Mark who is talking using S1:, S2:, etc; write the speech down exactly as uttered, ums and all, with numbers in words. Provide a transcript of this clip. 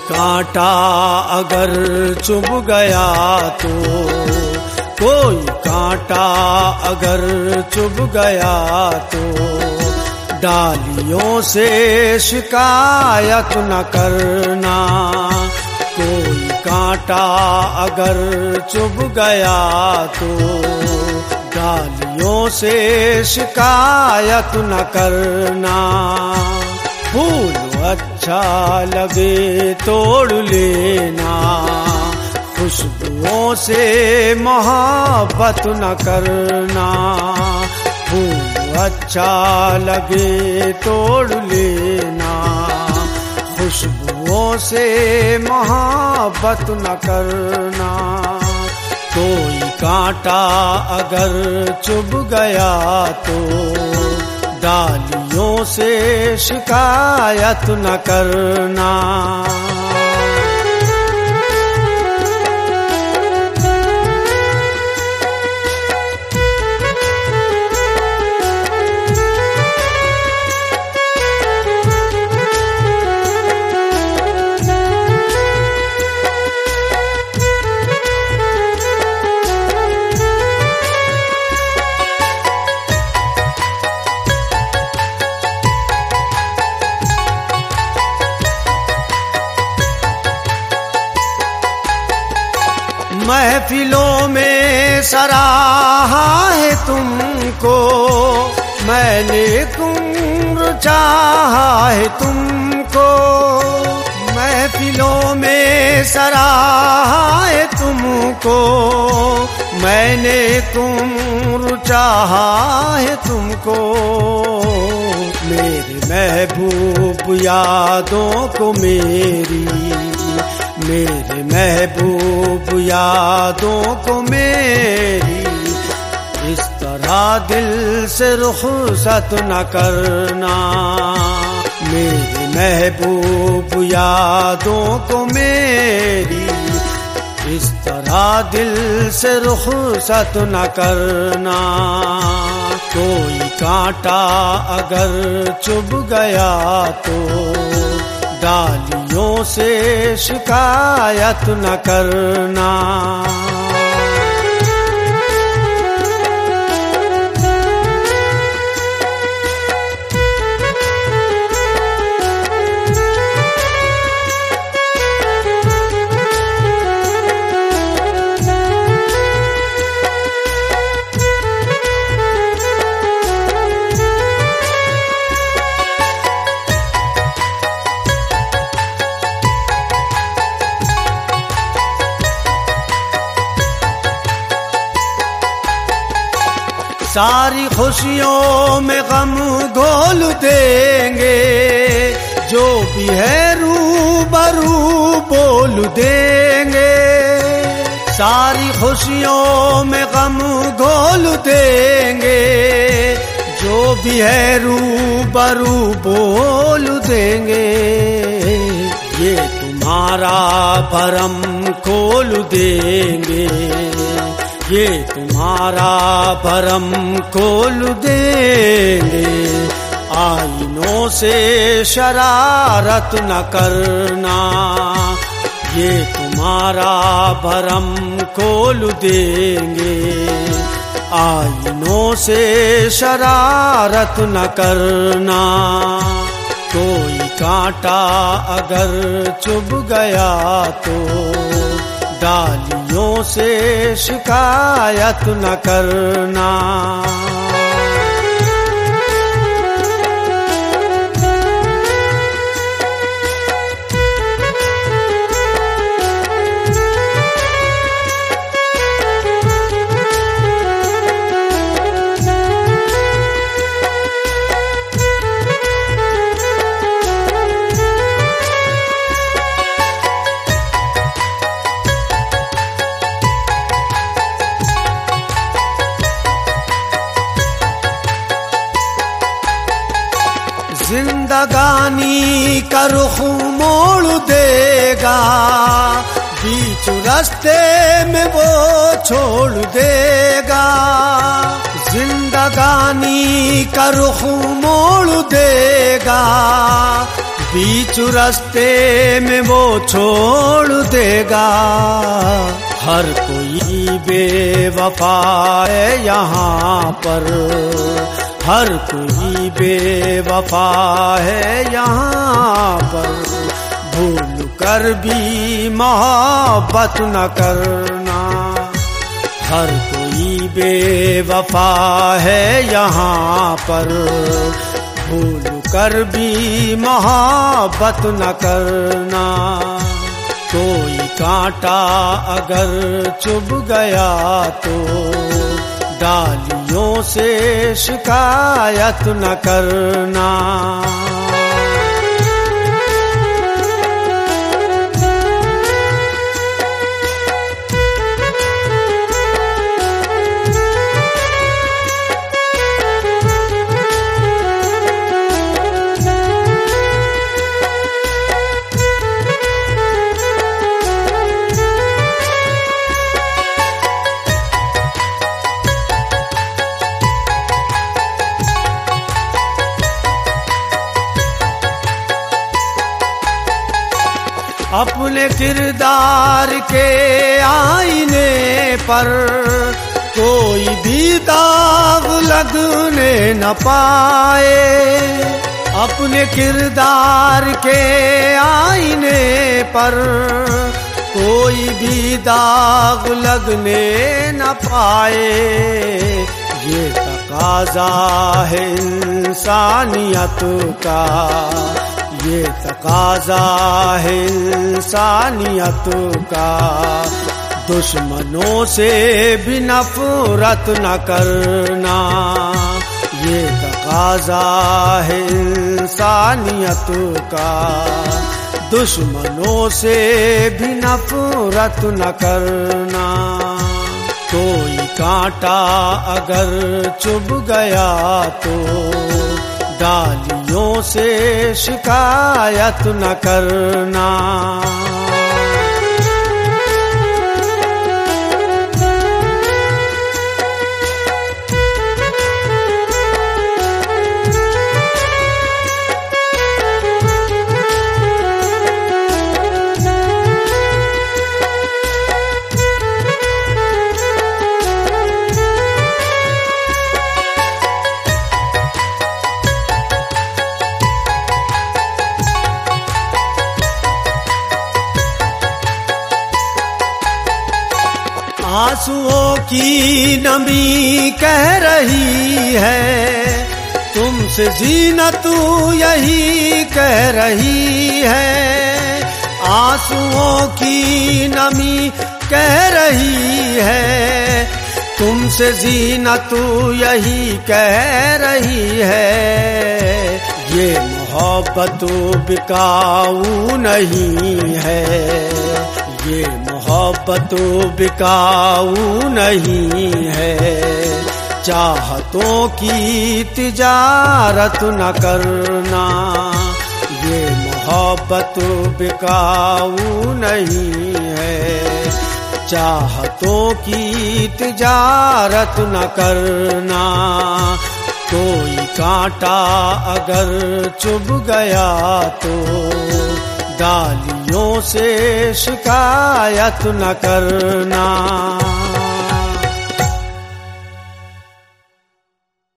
S1: कांटा अगर चुभ गया तो, कोई कांटा अगर चुभ गया तो, डालियों से शिकायत न करना। कोई कांटा अगर चुभ गया तो, डालियों से शिकायत न करना। फूल अच्छा लगे तोड़ लेना, खुशबुओं से मोहब्बत न करना। फूल अच्छा लगे तोड़ लेना, खुशबुओं से मोहब्बत न करना। कोई कांटा अगर चुभ गया तो, डालियों से शिकायत न करना। महफिलों में सराहा है तुमको, मैंने तुम चाहा है तुमको। महफिलों में सराहा है तुमको, मैंने तुम चाहा है तुमको। मेरे महबूब यादों को मेरी, मेरे महबूब यादों को मेरी, इस तरह दिल से रुखसत न करना। मेरे महबूब यादों को मेरी, इस तरह दिल से रुखसत न करना। कोई कांटा अगर चुभ गया तो, डालियों से शिकायत न करना। सारी खुशियों में गम घोल देंगे, जो भी है रूबरू बोल देंगे। सारी खुशियों में गम घोल देंगे, जो भी है रूबरू बोल देंगे। ये तुम्हारा भरम खोल देंगे, ये तुम्हारा भरम खोल देंगे। आईनों से शरारत न करना, ये तुम्हारा भरम खोल देंगे। आईनों से शरारत न करना। कोई कांटा अगर चुभ गया तो, डालियों से शिकायत न करना। जिंदगानी का रुख मोड़ देगा, बीच रास्ते में वो छोड़ देगा। जिंदगानी का रुख मोड़ देगा, बीच रास्ते में वो छोड़ देगा। हर कोई बेवफा है यहाँ पर, हर कोई बेवफा है यहाँ पर। भूल कर भी मोहब्बत न करना, हर कोई बेवफा है यहाँ पर। भूल कर भी मोहब्बत न करना। कोई कांटा अगर चुभ गया तो डालियों से शिकायत न करना। अपने किरदार के आईने पर कोई भी दाग लगने न पाए। अपने किरदार के आईने पर कोई भी दाग लगने न पाए। ये तकाज़ा है इंसानियत का, ये तकाज़ा है इंसानियत का। दुश्मनों से भी नफरत न करना, ये तकाज़ा है इंसानियत का। दुश्मनों से भी नफरत न करना। कोई कांटा अगर चुभ गया तो डालियों से शिकायत न करना। आंसुओं की नमी कह रही है तुमसे जीना, तू यही कह रही है। आंसुओं की नमी कह रही है तुमसे जीना, तू यही कह रही है। ये मोहब्बत बिकाऊ नहीं है, ये मोहब्बत बिकाऊ नहीं है। चाहतों की तिजारत न करना, ये मोहब्बत बिकाऊ नहीं है। चाहतों की तिजारत न करना। कोई कांटा अगर चुभ गया तो डालियों से शिकायत न करना।